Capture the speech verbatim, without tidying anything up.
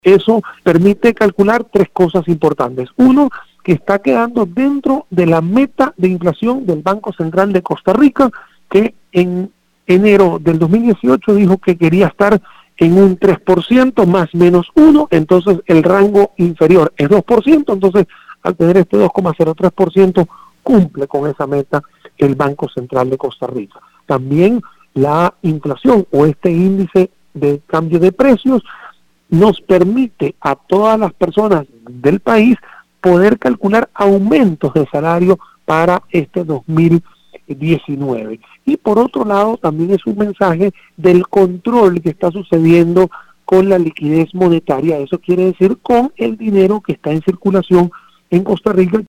Eso permite calcular tres cosas importantes. Uno, que está quedando dentro de la meta de inflación del Banco Central de Costa Rica, que en enero del dos mil dieciocho dijo que quería estar en un tres por ciento más menos uno, entonces el rango inferior es dos por ciento, entonces al tener este dos coma cero tres por ciento cumple con esa meta el Banco Central de Costa Rica. También la inflación o este índice de cambio de precios nos permite a todas las personas del país poder calcular aumentos de salario para este dos mil diecinueve. Y por otro lado, también es un mensaje del control que está sucediendo con la liquidez monetaria. Eso quiere decir con el dinero que está en circulación en Costa Rica,